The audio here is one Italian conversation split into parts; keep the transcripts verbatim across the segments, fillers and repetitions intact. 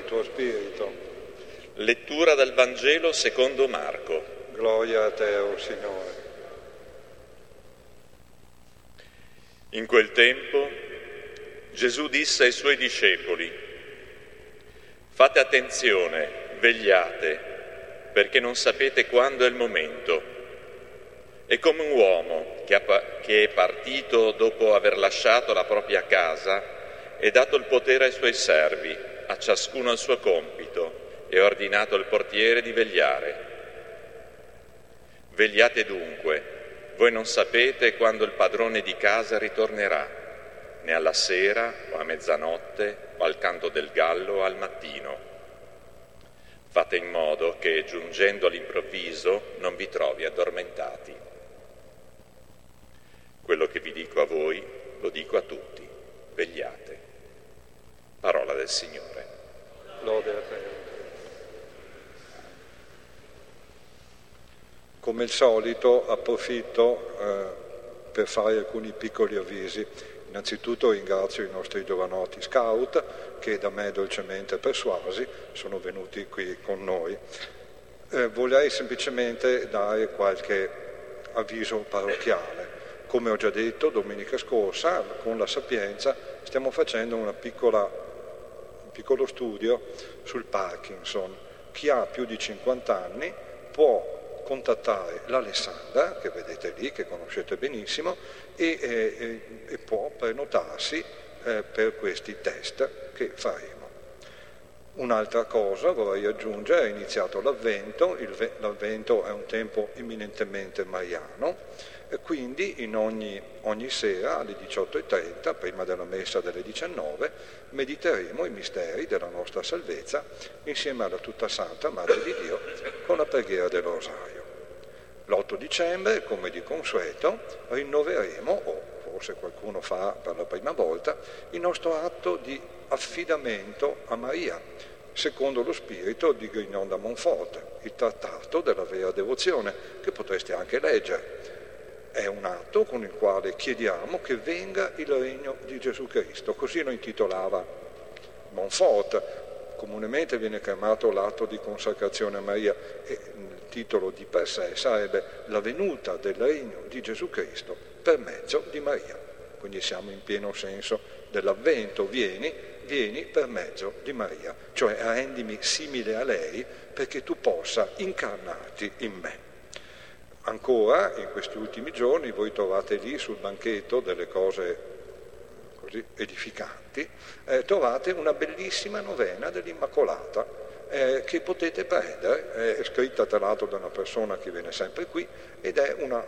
tuo spirito. Lettura dal Vangelo secondo Marco. Gloria a te, o Signore. In quel tempo Gesù disse ai suoi discepoli: fate attenzione, vegliate, perché non sapete quando è il momento. È come un uomo che, ha, che è partito dopo aver lasciato la propria casa e dato il potere ai suoi servi, a ciascuno il suo compito, e ha ordinato al portiere di vegliare. Vegliate dunque, voi non sapete quando il padrone di casa ritornerà, né alla sera o a mezzanotte o al canto del gallo o al mattino. Fate in modo che, giungendo all'improvviso, non vi trovi addormentati. Quello che vi dico a voi, lo dico a tutti. Vegliate. Parola del Signore. Lode a te. Come al solito approfitto eh, per fare alcuni piccoli avvisi. Innanzitutto ringrazio i nostri giovanotti scout che da me dolcemente persuasi sono venuti qui con noi. Eh, vorrei semplicemente dare qualche avviso parrocchiale. Come ho già detto domenica scorsa, con la Sapienza stiamo facendo una piccola, un piccolo studio sul Parkinson. Chi ha più di cinquanta anni può contattare l'Alessandra, che vedete lì, che conoscete benissimo, e, e, e può prenotarsi eh, per questi test che faremo. Un'altra cosa vorrei aggiungere: è iniziato l'Avvento, il, l'Avvento è un tempo eminentemente mariano, e quindi in ogni, ogni sera alle diciotto e trenta, prima della messa delle diciannove, mediteremo i misteri della nostra salvezza insieme alla tutta santa Madre di Dio con la preghiera del Rosario. L'otto dicembre, come di consueto, rinnoveremo, o forse qualcuno farà per la prima volta, il nostro atto di affidamento a Maria, secondo lo spirito di Grignon da Montfort, il trattato della vera devozione, che potreste anche leggere. È un atto con il quale chiediamo che venga il regno di Gesù Cristo, così lo intitolava Montfort. Comunemente viene chiamato l'atto di consacrazione a Maria, e il titolo di per sé sarebbe la venuta del regno di Gesù Cristo per mezzo di Maria. Quindi siamo in pieno senso dell'Avvento: vieni, vieni per mezzo di Maria, cioè rendimi simile a lei perché tu possa incarnarti in me. Ancora, in questi ultimi giorni, voi trovate lì sul banchetto delle cose così edificanti, eh, trovate una bellissima novena dell'Immacolata eh, che potete prendere, è scritta tra l'altro da una persona che viene sempre qui, ed è una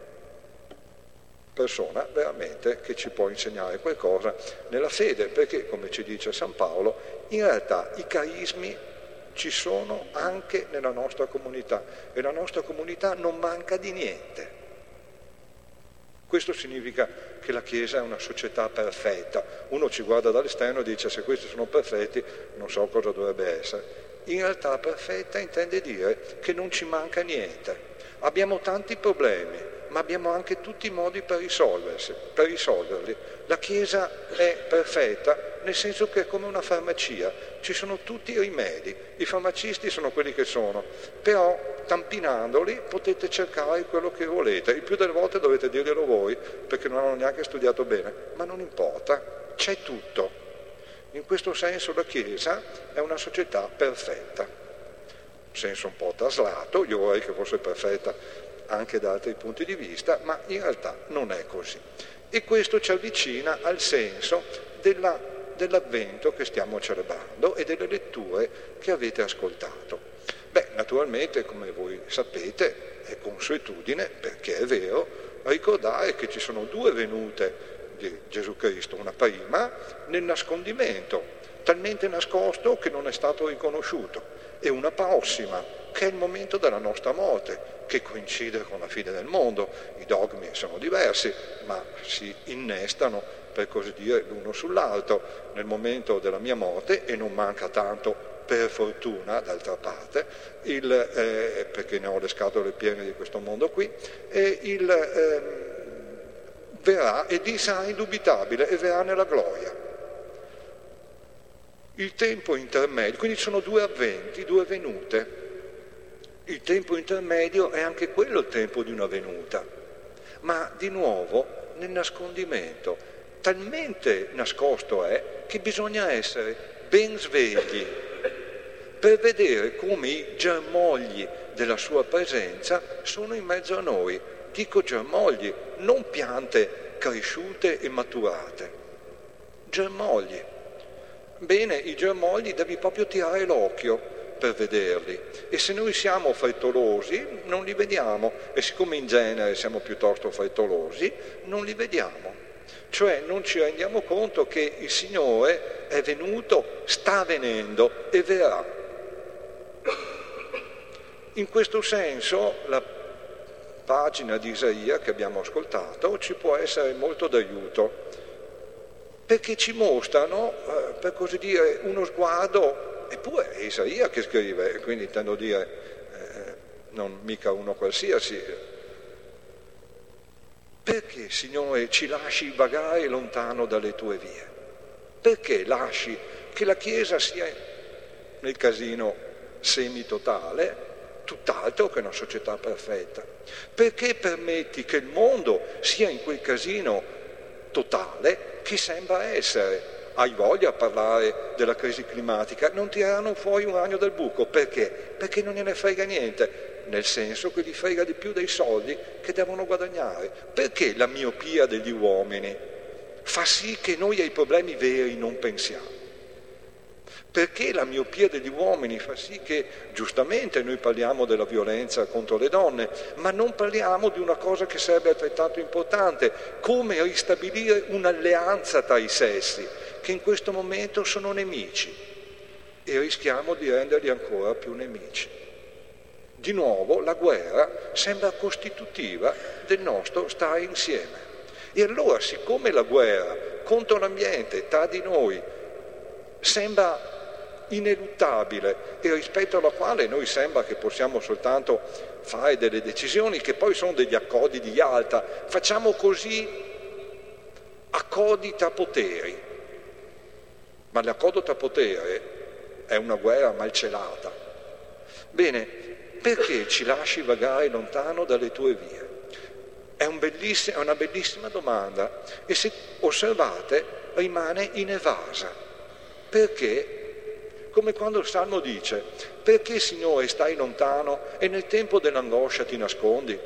persona veramente che ci può insegnare qualcosa nella fede, perché, come ci dice San Paolo, in realtà i carismi ci sono anche nella nostra comunità e la nostra comunità non manca di niente. Questo significa che la Chiesa è una società perfetta. Uno ci guarda dall'esterno e dice: se questi sono perfetti non so cosa dovrebbe essere. In realtà perfetta intende dire che non ci manca niente. Abbiamo tanti problemi, ma abbiamo anche tutti i modi per risolversi, per risolverli. La Chiesa è perfetta nel senso che è come una farmacia, ci sono tutti i rimedi, i farmacisti sono quelli che sono, però tampinandoli potete cercare quello che volete. Il più delle volte dovete dirglielo voi, perché non hanno neanche studiato bene, ma non importa, c'è tutto. In questo senso la Chiesa è una società perfetta, in senso un po' traslato, io vorrei che fosse perfetta anche da altri punti di vista, ma in realtà non è così. E questo ci avvicina al senso della, dell'Avvento che stiamo celebrando e delle letture che avete ascoltato. Beh, naturalmente, come voi sapete, è consuetudine, perché è vero, ricordare che ci sono due venute di Gesù Cristo, una prima nel nascondimento, talmente nascosto che non è stato riconosciuto, e una prossima, che è il momento della nostra morte, che coincide con la fine del mondo. I dogmi sono diversi, ma si innestano, per così dire, l'uno sull'altro. Nel momento della mia morte, e non manca tanto per fortuna, d'altra parte, il, eh, perché ne ho le scatole piene di questo mondo qui, e il eh, verrà, e di sarà indubitabile, e verrà nella gloria. il tempo intermedio, quindi sono due avventi, due venute. Il tempo intermedio è anche quello il tempo di una venuta, ma di nuovo nel nascondimento. Talmente nascosto è che bisogna essere ben svegli per vedere come i germogli della sua presenza sono in mezzo a noi. Dico germogli, non piante cresciute e maturate, germogli. Bene, i germogli devi proprio tirare l'occhio per vederli, e se noi siamo frettolosi non li vediamo, e siccome in genere siamo piuttosto frettolosi non li vediamo, cioè non ci rendiamo conto che il Signore è venuto, sta venendo e verrà. In questo senso la pagina di Isaia che abbiamo ascoltato ci può essere molto d'aiuto, perché ci mostrano, eh, per così dire, uno sguardo, eppure è Isaia che scrive, quindi intendo dire, eh, non mica uno qualsiasi. Perché, Signore, ci lasci vagare lontano dalle tue vie? Perché lasci che la Chiesa sia nel casino semitotale, tutt'altro che una società perfetta? Perché permetti che il mondo sia in quel casino totale che sembra essere? Hai voglia a parlare della crisi climatica? Non tireranno fuori un ragno dal buco. Perché? Perché non gliene frega niente, nel senso che gli frega di più dei soldi che devono guadagnare. Perché la miopia degli uomini fa sì che noi ai problemi veri non pensiamo? Perché la miopia degli uomini fa sì che, giustamente, noi parliamo della violenza contro le donne, ma non parliamo di una cosa che sarebbe altrettanto importante, come ristabilire un'alleanza tra i sessi, che in questo momento sono nemici, e rischiamo di renderli ancora più nemici. Di nuovo, la guerra sembra costitutiva del nostro stare insieme. E allora, siccome la guerra contro l'ambiente tra di noi sembra ineluttabile e rispetto alla quale noi sembra che possiamo soltanto fare delle decisioni che poi sono degli accordi di Yalta, facciamo così accordi tra poteri, ma l'accordo tra poteri è una guerra malcelata. Bene, perché ci lasci vagare lontano dalle tue vie? È, un belliss- è una bellissima domanda, e se osservate rimane inevasa. Perché? Come quando il Salmo dice: perché, Signore, stai lontano e nel tempo dell'angoscia ti nascondi?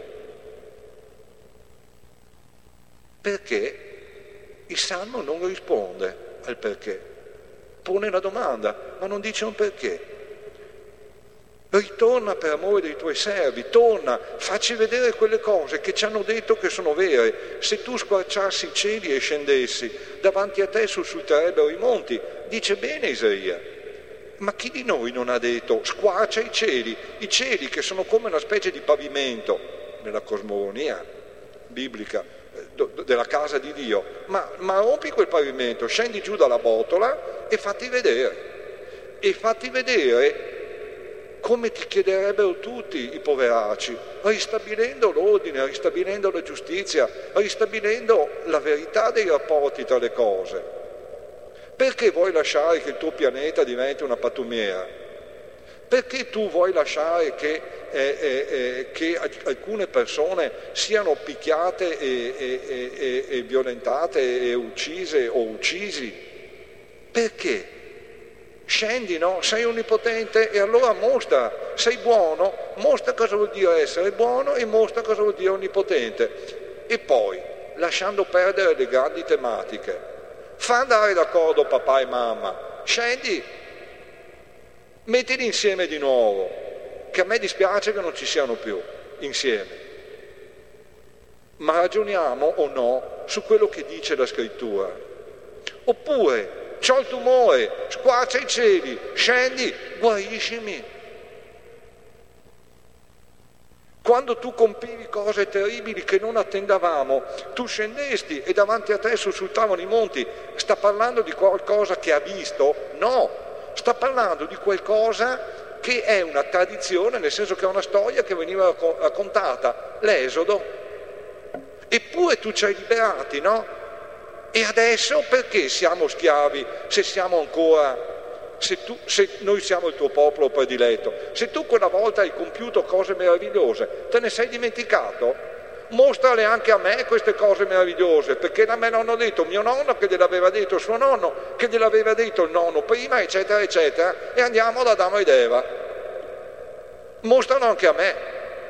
Perché il Salmo non risponde al perché, pone la domanda, ma non dice un perché. Ritorna per amore dei tuoi servi, torna, facci vedere quelle cose che ci hanno detto che sono vere. Se tu squarciassi i cieli e scendessi, davanti a te sussulterebbero i monti. Dice bene Isaia. Ma chi di noi non ha detto squarcia i cieli, i cieli che sono come una specie di pavimento nella cosmogonia biblica della casa di Dio, ma, ma rompi quel pavimento, scendi giù dalla botola e fatti vedere, e fatti vedere come ti chiederebbero tutti i poveracci, ristabilendo l'ordine, ristabilendo la giustizia, ristabilendo la verità dei rapporti tra le cose. Perché vuoi lasciare che il tuo pianeta diventi una pattumiera? Perché tu vuoi lasciare che, eh, eh, eh, che alcune persone siano picchiate e, e, e, e violentate e uccise o uccisi? Perché? Scendi, no? Sei onnipotente e allora mostra, sei buono, mostra cosa vuol dire essere buono e mostra cosa vuol dire onnipotente. E poi, lasciando perdere le grandi tematiche, fa andare d'accordo papà e mamma, scendi, mettili insieme di nuovo, che a me dispiace che non ci siano più insieme, ma ragioniamo o no su quello che dice la scrittura. Oppure c'ho il tumore, squarcia i cieli, scendi, guariscimi. Quando tu compivi cose terribili che non attendavamo, tu scendesti e davanti a te sussultavano i monti. Sta parlando di qualcosa che ha visto? No, sta parlando di qualcosa che è una tradizione, nel senso che è una storia che veniva raccontata, l'Esodo. Eppure tu ci hai liberati, no? E adesso perché siamo schiavi se siamo ancora se, tu, se noi siamo il tuo popolo prediletto, se tu quella volta hai compiuto cose meravigliose, te ne sei dimenticato? Mostrale anche a me queste cose meravigliose, perché a me l'hanno detto mio nonno, che gliel'aveva detto suo nonno, che gliel'aveva detto il nonno prima, eccetera, eccetera, e andiamo da Adamo ed Eva. Mostrano anche a me.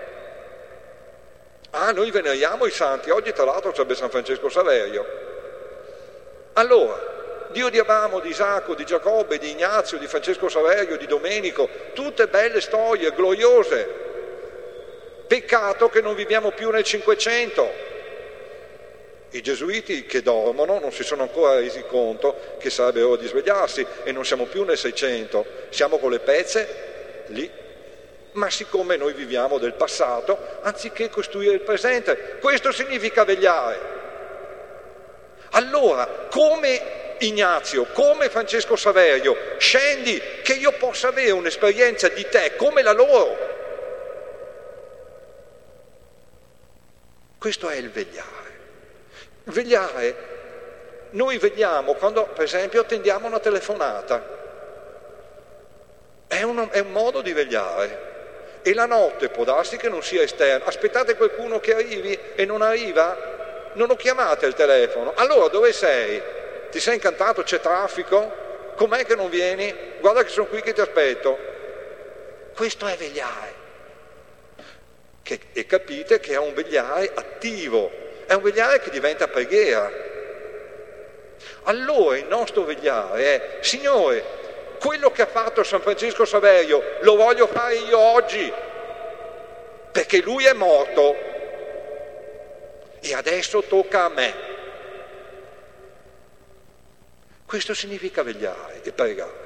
Ah, noi veneriamo i santi, oggi tra l'altro c'è San Francesco Saverio. Allora, Dio di Abramo, di Isacco, di Giacobbe, di Ignazio, di Francesco Saverio, di Domenico, tutte belle storie, gloriose. Peccato che non viviamo più nel Cinquecento. I gesuiti che dormono non si sono ancora resi conto che sarebbe ora di svegliarsi e non siamo più nel Seicento, siamo con le pezze lì. Ma siccome noi viviamo del passato, anziché costruire il presente, questo significa vegliare. Allora, come Ignazio, come Francesco Saverio, scendi che io possa avere un'esperienza di te come la loro. Questo è il vegliare. Vegliare, noi vegliamo quando, per esempio, attendiamo una telefonata. È un, è un modo di vegliare. E la notte può darsi che non sia esterna. Aspettate qualcuno che arrivi e non arriva? Non lo chiamate al telefono. Allora dove sei? Ti sei incantato? C'è traffico? Com'è che non vieni? Guarda che sono qui che ti aspetto. Questo è vegliare. Che, e capite che è un vegliare attivo, è un vegliare che diventa preghiera. Allora il nostro vegliare è: Signore, quello che ha fatto San Francesco Saverio lo voglio fare io oggi, perché lui è morto e adesso tocca a me. Questo significa vegliare e pregare.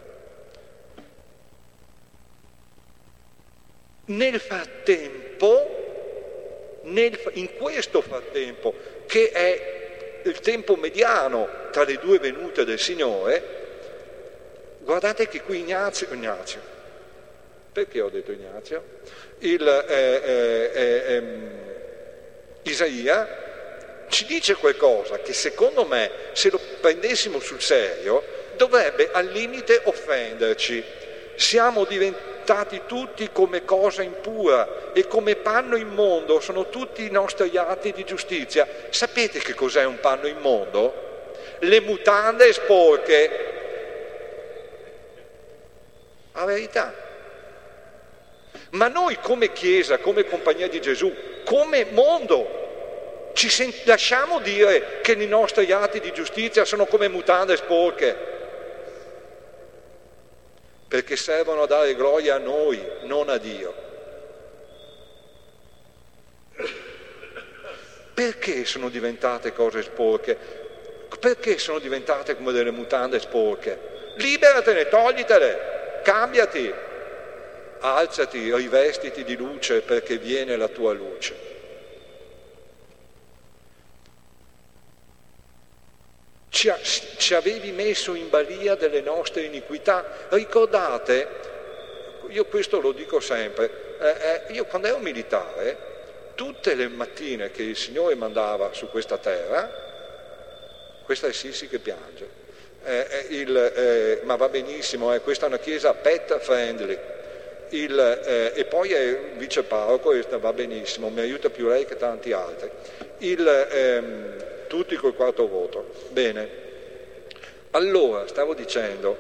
Nel frattempo, nel, in questo frattempo, che è il tempo mediano tra le due venute del Signore, guardate che qui Ignazio, Ignazio perché ho detto Ignazio? Il, eh, eh, eh, Isaia ci dice qualcosa che secondo me, se lo prendessimo sul serio, dovrebbe al limite offenderci. Siamo diventati tutti come cosa impura e come panno immondo sono tutti i nostri atti di giustizia. Sapete che cos'è un panno immondo? Le mutande sporche. La verità. Ma noi come Chiesa, come Compagnia di Gesù, come mondo, ci sent- lasciamo dire che i nostri atti di giustizia sono come mutande sporche? Perché servono a dare gloria a noi, non a Dio. Perché sono diventate cose sporche? Perché sono diventate come delle mutande sporche? Liberatene, toglitele, cambiati, alzati, rivestiti di luce perché viene la tua luce. Ci, ha, ci avevi messo in balia delle nostre iniquità. Ricordate, io questo lo dico sempre, eh, eh, io quando ero militare, tutte le mattine che il Signore mandava su questa terra, questa è Sissi che piange, eh, eh, il, eh, ma va benissimo, eh, questa è una chiesa pet friendly, il, eh, e poi è il viceparroco, e va benissimo, mi aiuta più lei che tanti altri. Il... Ehm, tutti col quarto voto. Bene, allora stavo dicendo,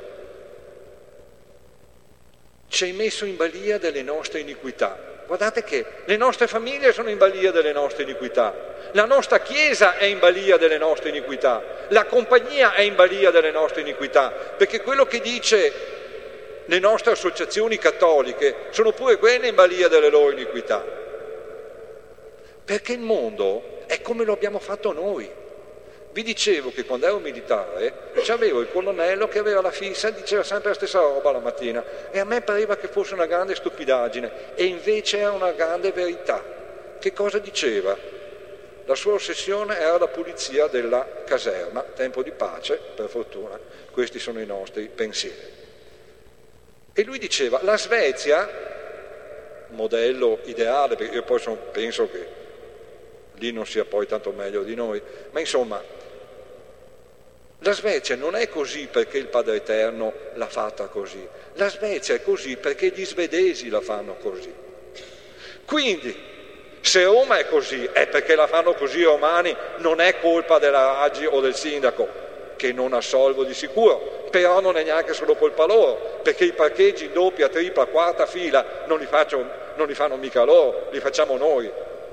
ci hai messo in balia delle nostre iniquità. Guardate che le nostre famiglie sono in balia delle nostre iniquità, la nostra Chiesa è in balia delle nostre iniquità, la compagnia è in balia delle nostre iniquità, perché quello che dice le nostre associazioni cattoliche sono pure quelle in balia delle loro iniquità. Perché il mondo è come lo abbiamo fatto noi. Vi dicevo che quando ero militare c'avevo il colonnello che aveva la fissa e diceva sempre la stessa roba la mattina e a me pareva che fosse una grande stupidaggine e invece era una grande verità. Che cosa diceva? La sua ossessione era la pulizia della caserma, tempo di pace, per fortuna, questi sono i nostri pensieri. E lui diceva, la Svezia, modello ideale, perché io poi sono, penso che lì non sia poi tanto meglio di noi, ma insomma, La Svezia non è così perché il Padre Eterno l'ha fatta così. La Svezia è così perché gli svedesi la fanno così. Quindi, se Roma è così, è perché la fanno così i romani, non è colpa della Raggi o del sindaco, che non assolvo di sicuro, però non è neanche solo colpa loro, perché i parcheggi in doppia, tripla, quarta fila non li, faccio, non li fanno mica loro, li facciamo noi.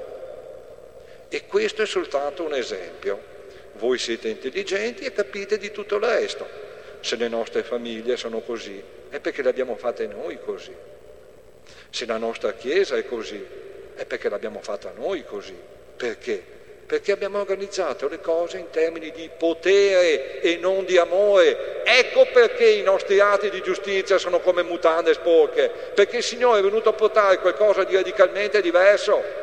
E questo è soltanto un esempio. Voi siete intelligenti e capite di tutto il resto. Se le nostre famiglie sono così, è perché le abbiamo fatte noi così. Se la nostra Chiesa è così, è perché l'abbiamo fatta noi così. Perché? Perché abbiamo organizzato le cose in termini di potere e non di amore. Ecco perché i nostri atti di giustizia sono come mutande sporche, perché il Signore è venuto a portare qualcosa di radicalmente diverso.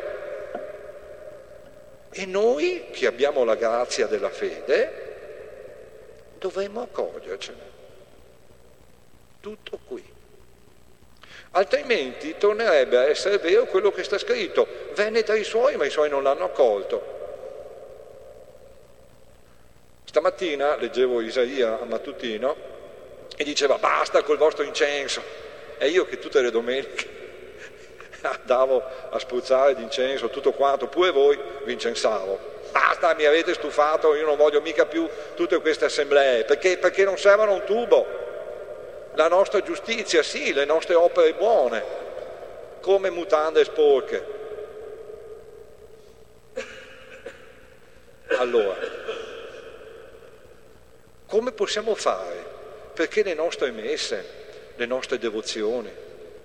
E noi, che abbiamo la grazia della fede, dovremmo accorgercene. Tutto qui. Altrimenti tornerebbe a essere vero quello che sta scritto. Venne tra i suoi, ma i suoi non l'hanno accolto. Stamattina leggevo Isaia a mattutino e diceva basta col vostro incenso. E io che tutte le domeniche andavo a spruzzare d'incenso, tutto quanto, pure voi vi incensavo. Basta, mi avete stufato, io non voglio mica più tutte queste assemblee, perché, perché non servono un tubo. La nostra giustizia, sì, le nostre opere buone, come mutande sporche. Allora, come possiamo fare perché le nostre messe, le nostre devozioni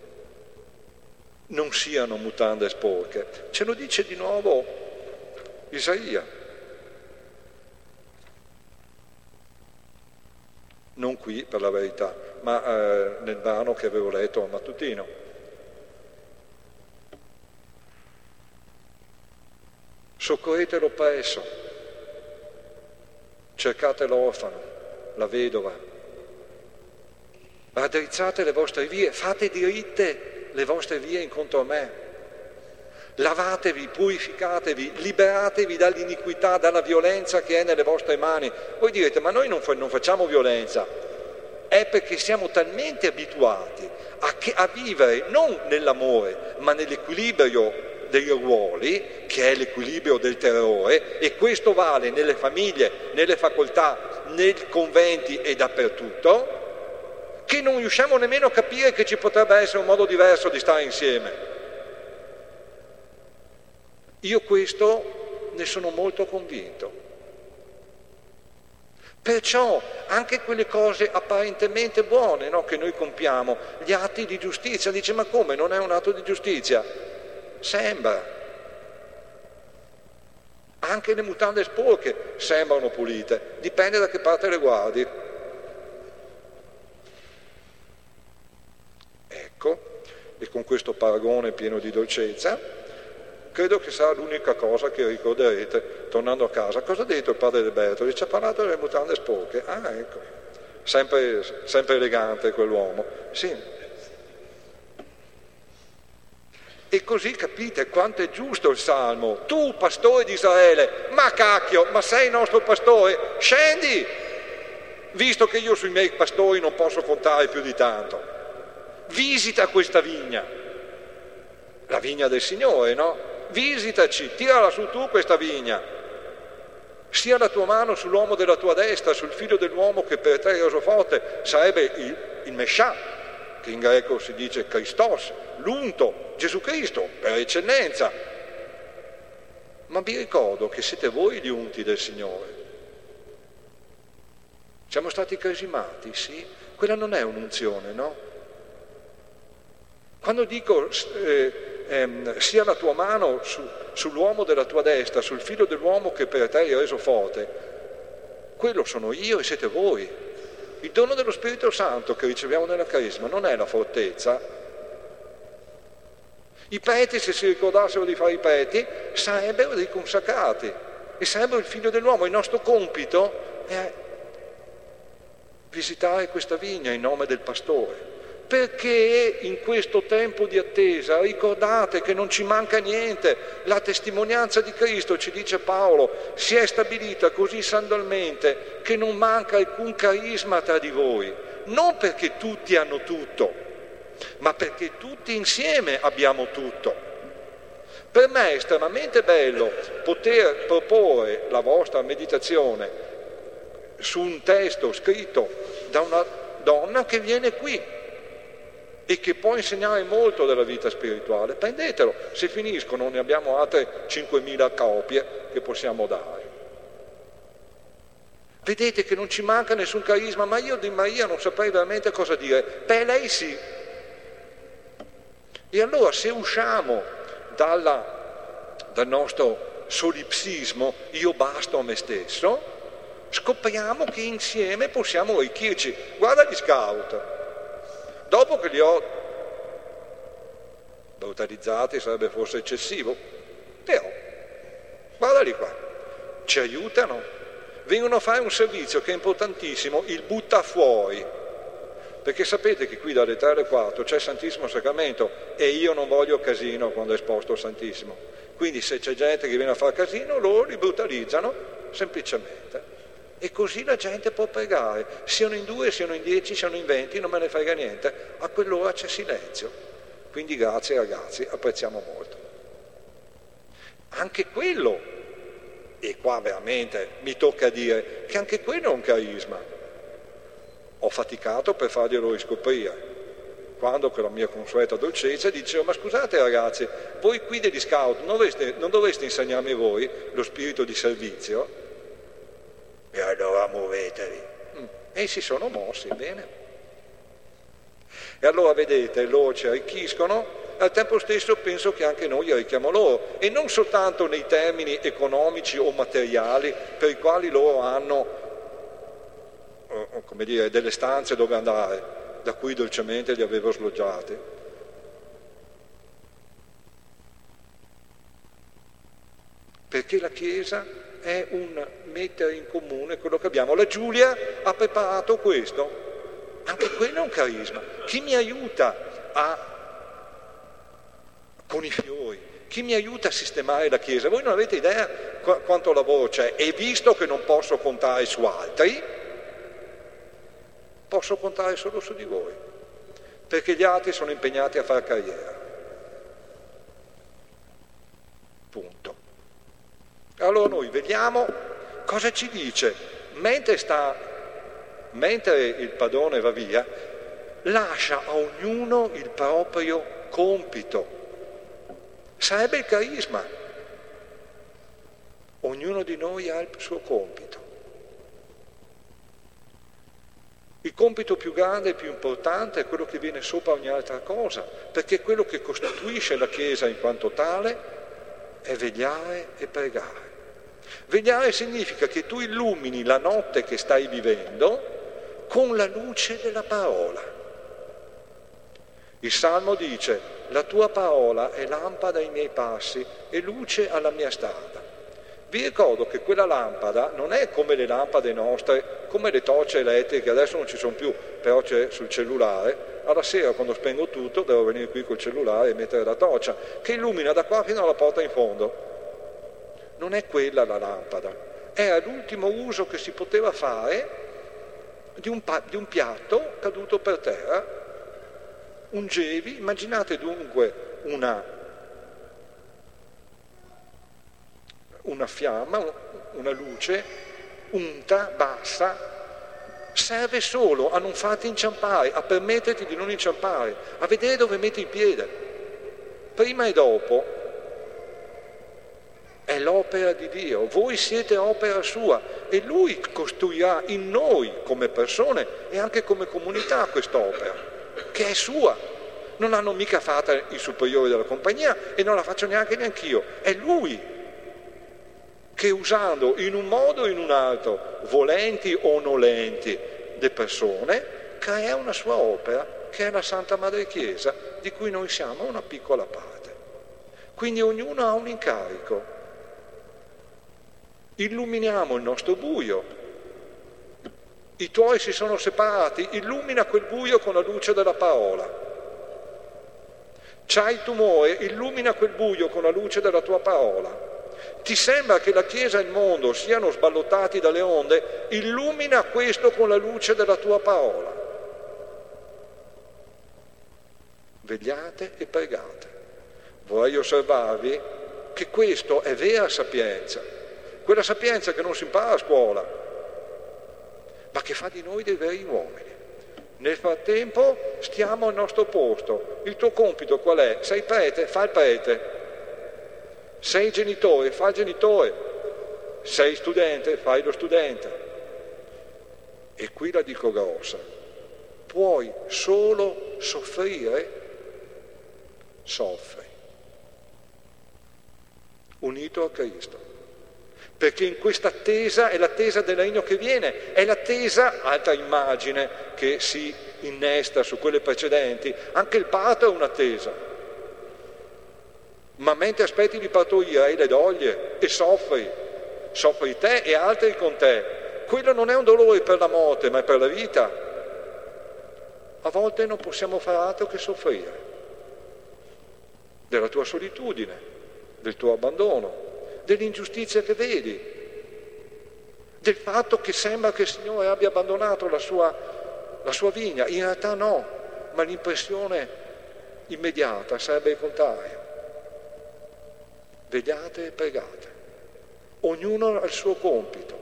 non siano mutande sporche? Ce lo dice di nuovo Isaia. Non qui per la verità, ma eh, nel brano che avevo letto a mattutino. Soccorrete l'oppresso, cercate l'orfano, la vedova, raddrizzate le vostre vie, fate diritte le vostre vie incontro a me, lavatevi, purificatevi, liberatevi dall'iniquità, dalla violenza che è nelle vostre mani. Voi direte, ma noi non, fa- non facciamo violenza. È perché siamo talmente abituati a, che, a vivere non nell'amore, ma nell'equilibrio dei ruoli, che è l'equilibrio del terrore, e questo vale nelle famiglie, nelle facoltà, nei conventi e dappertutto, che non riusciamo nemmeno a capire che ci potrebbe essere un modo diverso di stare insieme. Io questo ne sono molto convinto. Perciò anche quelle cose apparentemente buone, no, che noi compiamo, gli atti di giustizia, dice ma come, non è un atto di giustizia? Sembra. Anche le mutande sporche sembrano pulite, dipende da che parte le guardi. Ecco, e con questo paragone pieno di dolcezza, credo che sarà l'unica cosa che ricorderete tornando a casa. Cosa ha detto il padre De Bertoli? Ci ha parlato delle mutande sporche. Ah, ecco, sempre, sempre elegante quell'uomo. Sì. E così capite quanto è giusto il Salmo. Tu, pastore di Israele, ma cacchio, ma sei il nostro pastore? Scendi! Visto che io sui miei pastori non posso contare più di tanto. Visita questa vigna, la vigna del Signore, no? Visitaci, tirala su tu questa vigna. Sia la tua mano sull'uomo della tua destra, sul figlio dell'uomo che per te è reso forte, sarebbe il, il Mescià, che in greco si dice Christos, l'unto, Gesù Cristo, per eccellenza. Ma vi ricordo che siete voi gli unti del Signore. Siamo stati cresimati, sì? Quella non è un'unzione, no? Quando dico eh, ehm, sia la tua mano su, sull'uomo della tua destra, sul figlio dell'uomo che per te è reso forte, quello sono io e siete voi. Il dono dello Spirito Santo che riceviamo nella Carisma non è la fortezza. I preti, se si ricordassero di fare i preti, sarebbero riconsacrati e sarebbero il figlio dell'uomo. Il nostro compito è visitare questa vigna in nome del pastore, Perché in questo tempo di attesa ricordate che non ci manca niente, la testimonianza di Cristo, ci dice Paolo, si è stabilita così saldamente che non manca alcun carisma tra di voi, non perché tutti hanno tutto, ma perché tutti insieme abbiamo tutto. Per me è estremamente bello poter proporre la vostra meditazione su un testo scritto da una donna che viene qui e che può insegnare molto della vita spirituale. Prendetelo, se finiscono ne abbiamo altre cinquemila copie che possiamo dare. Vedete che non ci manca nessun carisma, ma io di Maria non saprei veramente cosa dire. Beh, lei sì. E allora se usciamo dalla, dal nostro solipsismo, io basto a me stesso, scopriamo che insieme possiamo arricchirci. Guarda gli scout. Dopo che li ho brutalizzati sarebbe forse eccessivo, però guardali qua, ci aiutano, vengono a fare un servizio che è importantissimo, il butta fuori, perché sapete che qui dalle tre alle quattro c'è il Santissimo Sacramento e io non voglio casino quando è esposto il Santissimo, quindi se c'è gente che viene a fare casino loro li brutalizzano semplicemente. E così la gente può pregare, siano in due, siano in dieci, siano in venti, non me ne frega niente, a quell'ora c'è silenzio. Quindi grazie ragazzi, apprezziamo molto. Anche quello, e qua veramente mi tocca dire che anche quello è un carisma. Ho faticato per farglielo riscoprire. Quando con la mia consueta dolcezza dicevo, ma scusate ragazzi, voi qui degli scout non dovreste, non dovreste insegnarmi voi lo spirito di servizio? E allora muovetevi. Mm. E si sono mossi, bene. E allora vedete, loro ci arricchiscono, al tempo stesso penso che anche noi arricchiamo loro, e non soltanto nei termini economici o materiali per i quali loro hanno, come dire, delle stanze dove andare, da cui dolcemente li avevo sloggiati. Perché la Chiesa è un mettere in comune quello che abbiamo. La Giulia ha preparato questo, anche quello è un carisma. Chi mi aiuta a con i fiori, chi mi aiuta a sistemare la Chiesa? Voi non avete idea qu- quanto lavoro c'è, e visto che non posso contare su altri, posso contare solo su di voi, perché gli altri sono impegnati a fare carriera. Punto. Allora noi vediamo cosa ci dice. Mentre, sta, mentre il padrone va via, lascia a ognuno il proprio compito. Sarebbe il carisma. Ognuno di noi ha il suo compito. Il compito più grande e più importante è quello che viene sopra ogni altra cosa, perché quello che costituisce la Chiesa in quanto tale è vegliare e pregare. Vegliare significa che tu illumini la notte che stai vivendo con la luce della parola. Il Salmo dice: la tua parola è lampada ai miei passi e luce alla mia strada. Vi ricordo che quella lampada non è come le lampade nostre, come le torce elettriche, adesso non ci sono più, però c'è sul cellulare. Alla sera, quando spengo tutto, devo venire qui col cellulare e mettere la torcia, che illumina da qua fino alla porta in fondo. Non è quella la lampada, era l'ultimo uso che si poteva fare di un, pa- di un piatto caduto per terra. Ungevi, immaginate dunque una, una fiamma, una luce unta, bassa, serve solo a non farti inciampare, a permetterti di non inciampare, a vedere dove metti il piede. Prima e dopo è l'opera di Dio, voi siete opera sua e Lui costruirà in noi come persone e anche come comunità quest'opera, che è sua. Non l'hanno mica fatta i superiori della compagnia e non la faccio neanche neanch'io, è Lui che, usando in un modo o in un altro, volenti o nolenti, le persone, crea una sua opera che è la Santa Madre Chiesa, di cui noi siamo una piccola parte. Quindi ognuno ha un incarico. Illuminiamo il nostro buio, I tuoi si sono separati, illumina quel buio con la luce della parola. C'hai il tumore, illumina quel buio con la luce della tua parola. Ti sembra che la Chiesa e il mondo siano sballottati dalle onde? Illumina questo con la luce della tua parola. Vegliate e pregate. Vorrei osservarvi che questo è vera sapienza, quella sapienza che non si impara a scuola, ma che fa di noi dei veri uomini. Nel frattempo stiamo al nostro posto. Il tuo compito qual è? Sei prete? Fa il prete. Sei genitore? Fa il genitore. Sei studente? Fai lo studente. E qui la dico grossa. Puoi solo soffrire? Soffri. Unito a Cristo. Perché in questa attesa è l'attesa del regno che viene, è l'attesa, altra immagine che si innesta su quelle precedenti, anche il parto è un'attesa. Ma mentre aspetti di partorire hai le doglie e soffri, soffri te e altri con te. Quello non è un dolore per la morte, ma è per la vita. A volte non possiamo fare altro che soffrire della tua solitudine, del tuo abbandono, dell'ingiustizia che vedi, del fatto che sembra che il Signore abbia abbandonato la sua, la sua vigna. In realtà no, ma l'impressione immediata sarebbe il contrario. Vegliate e pregate, ognuno ha il suo compito,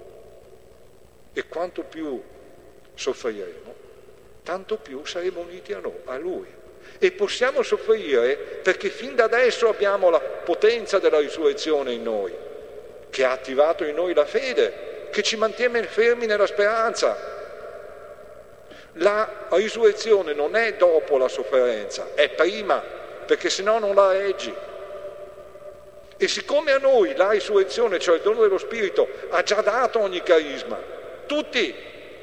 e quanto più soffriremo, tanto più saremo uniti a, noi, a Lui. E possiamo soffrire perché fin da adesso abbiamo la potenza della risurrezione in noi, che ha attivato in noi la fede, che ci mantiene fermi nella speranza. La risurrezione non è dopo la sofferenza, è prima, perché sennò non la reggi. E siccome a noi la risurrezione, cioè il dono dello Spirito, ha già dato ogni carisma, tutti,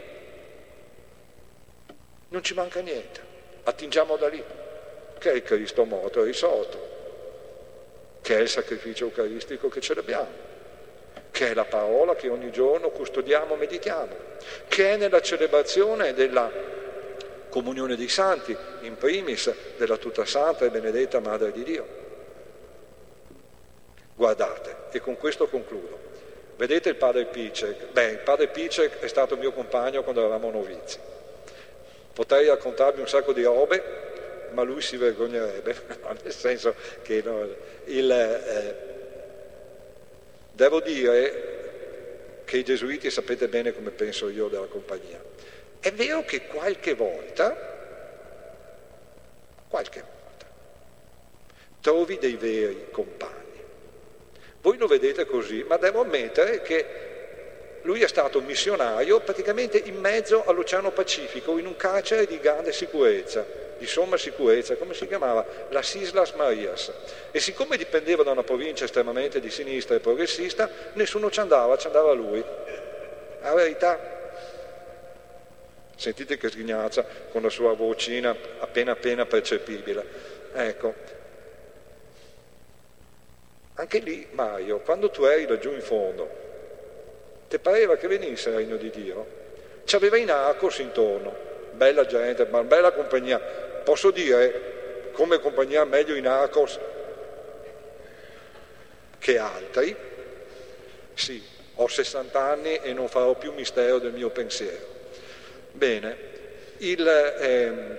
non ci manca niente, attingiamo da lì, che è il Cristo morto e risorto, che è il sacrificio eucaristico che celebriamo, che è la parola che ogni giorno custodiamo, meditiamo, che è nella celebrazione della comunione dei santi, in primis della tutta santa e benedetta Madre di Dio. Guardate, e con questo concludo. Vedete il padre Picek? Beh, il padre Picek è stato mio compagno quando eravamo novizi. Potrei raccontarvi un sacco di robe, ma lui si vergognerebbe, nel senso che no, il, eh, devo dire che i gesuiti, sapete bene come penso io della compagnia. È vero che qualche volta, qualche volta, trovi dei veri compagni. Voi lo vedete così, ma devo ammettere che lui è stato missionario praticamente in mezzo all'Oceano Pacifico, in un carcere di grande sicurezza, di somma sicurezza, come si chiamava? Las Islas Marias. E siccome dipendeva da una provincia estremamente di sinistra e progressista, nessuno ci andava, ci andava lui. La verità. Sentite che sghignazza con la sua vocina appena appena percepibile. Ecco. Anche lì, Mario, quando tu eri laggiù in fondo, ti pareva che venisse il regno di Dio? C'aveva i narcos intorno, bella gente, ma bella compagnia. Posso dire, come compagnia, meglio i narcos che altri? Sì, ho sessanta anni e non farò più mistero del mio pensiero. Bene, il, ehm,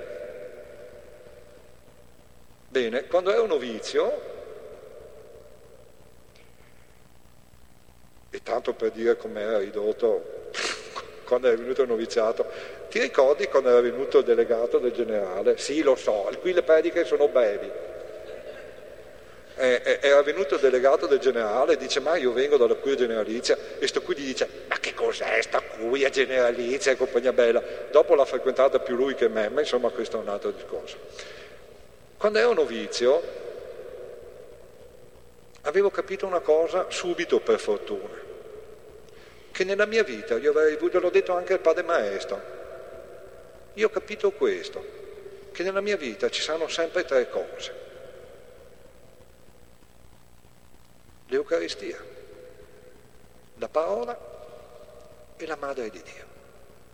bene, quando ero novizio, e tanto per dire com'era ridotto quando era venuto il noviziato, ti ricordi quando era venuto il delegato del generale? Sì, lo so, qui le prediche sono brevi. Eh, era venuto il delegato del generale e dice: ma io vengo dalla curia generalizia, e sto qui gli dice: ma che cos'è sta curia generalizia e compagnia bella? Dopo l'ha frequentata più lui che me, ma insomma questo è un altro discorso. Quando ero novizio avevo capito una cosa subito, per fortuna, che nella mia vita io avrei avuto, l'ho detto anche al padre maestro, io ho capito questo, che nella mia vita ci saranno sempre tre cose: l'Eucaristia, la parola e la Madre di Dio.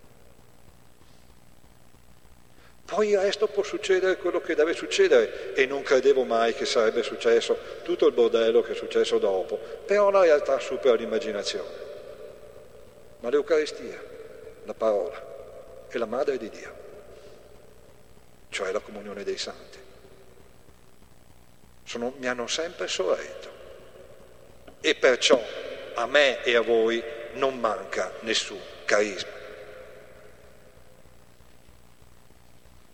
Poi il resto può succedere quello che deve succedere, e non credevo mai che sarebbe successo tutto il bordello che è successo dopo, però la realtà supera l'immaginazione. Ma l'Eucaristia, la parola, è la madre di Dio, cioè la comunione dei santi. Sono, mi hanno sempre sorretto, e perciò a me e a voi non manca nessun carisma.